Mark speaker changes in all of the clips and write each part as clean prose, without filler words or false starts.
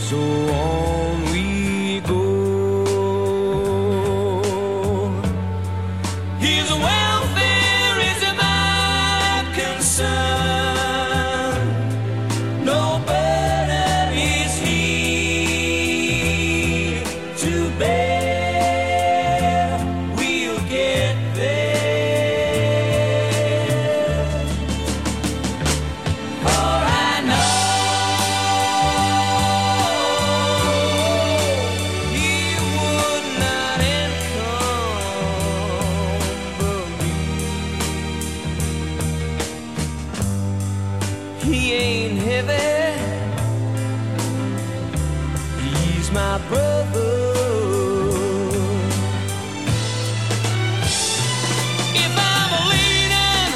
Speaker 1: So on we go. His welfare is my concern. No burden is he to bear. We'll get there. For I know he would not encumber me. He ain't heavy. He's my brother. If I'm leaning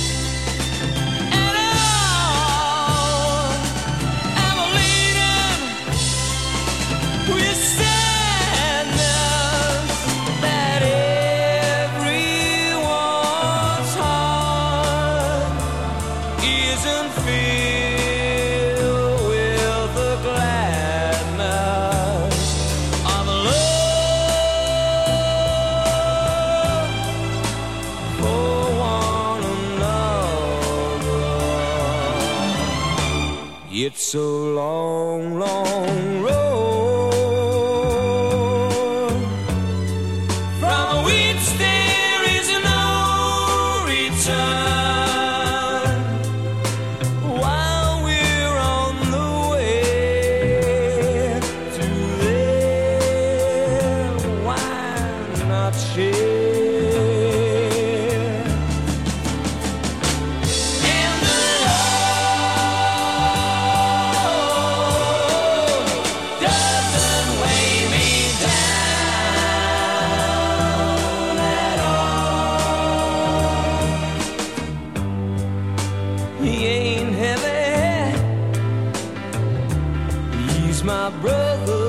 Speaker 1: at all, I'm leaning with sadness that everyone's heart isn't filled with the gladness of love for one another. It's a long, long road from which there is no return. While we're on the way to there, why not share? And the road doesn't weigh me down at all. He ain't heavy. He's my brother.